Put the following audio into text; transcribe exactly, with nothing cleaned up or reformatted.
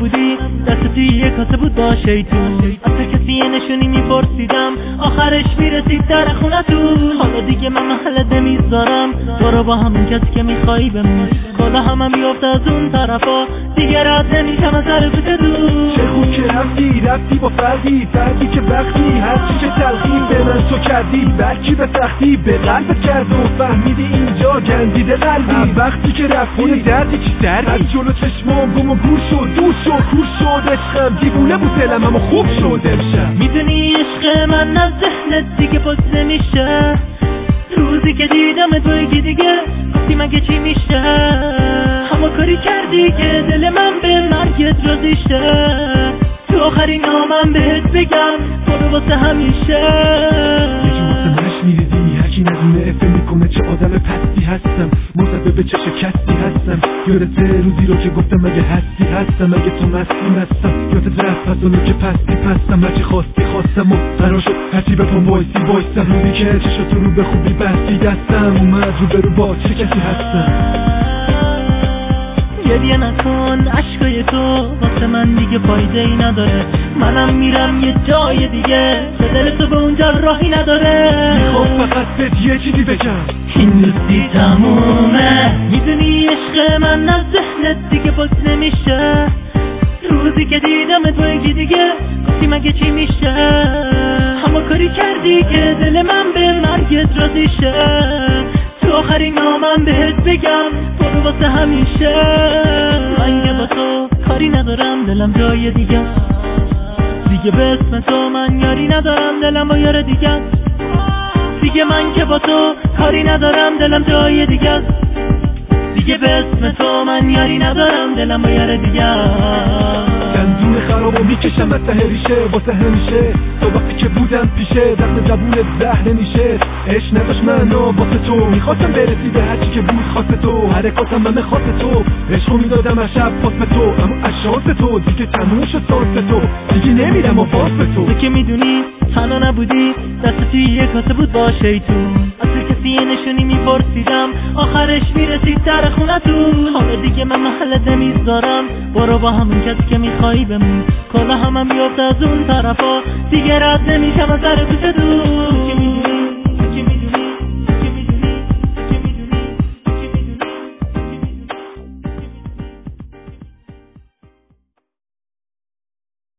نبودی دست توی یه کاسه بود با شیطون. از تو کسی یه نشونی میپرسیدم آخرش میرسید در خونه تو. حالا دیگه من محلت نمیذارم برو با همون کسی که میخوایی بمون. کلا همم بیافت از اون طرفا دیگه رد نمیشم از هر بوت دور. چه خوب که رفتی رفتی با فردی فردی که وقتی هرچی که تلخیم به من تو کردی بلکی به سختی به قلبت کرد و فهمیدی اینجا گندیده قلبی. وقتی که رفتی دردی چی دردی از جلو چشمام گم و گور شد دور شد کور شد عشقم دیوونه بود دلم اما خوب شد امشب. میدونی عشق من از ذهنت دیگه پاک نمیشه. روزی که دیدم توی دیگه گفتی مگه چی میشه. همه کاری کردی که دل من به مرگت راضی شه. تو آخرین نامم بهت بگم برو واسه همیشه. یکی واسه مش میریزی هرکی ندونه افه میکنه چه آدم پستی هستم. مصبه به چه شکستی هستم. یادت روزی رو که گفتم مگه هستی هستم. مگه تو مستی مستم یادت رفت از اونو که پستی پستم. هرچی خواستی خواستم و قرار شد هرچی بپام وایسی وایستم. روزی که چشاتو رو به خوبی بستی دستم اومد رو برو با چه کسی هستم. گریه نکن عشقای تو واسه من دیگه فایده ای نداره. منم میرم یه جای دیگه به دل تو به اونجا راهی نداره. میخوام فقط بهت یه چیزی بگم این دوستی تمومه. میدونی عشق من از ذهنت دیگه پاک نمیشه. روزی که دیدم تو یکی دیگه گفتی مگه چی میشه. همه کاری کردی که دل من به مرگت راضی شه. تو آخرین نامم بهت بگم برو واسه همیشه. من که با تو کاری ندارم دلم جای دیگه دیگه به اسم تو من یاری ندارم دلم با یار دیگه دیگه. من که با تو کاری ندارم دلم جای دیگه دیگه به اسم تو من یاری ندارم دلم با یار دیگه. دندون خرابو میکشم از ته ریشه واسه همیشه. تو وقتی که بودم پیشه دست زبونت زهر نمیشه. عشق نداشت منو واسه تو میخواستم برسی به هرچی که بود خواست تو. حرکاتم همه خواست تو عشقو میدادم هر شب پاس به تو. اما از شانس تو دیگه تموم شد سانس تو دیگه نمیرم و پاس به تو. تو که میدونی تنها نبودی دست توی یه کاسه بود با شیطون. از تو کسی یه نشونی میپرسیدم آخرش میرسید در خونه تو. حالا دیگه من محلت نمیذارم برو با همون کسی که میخوایی بمون. کلا همم بیافت از اون طرفا دیگه رد نمیشم از هر بوت دور.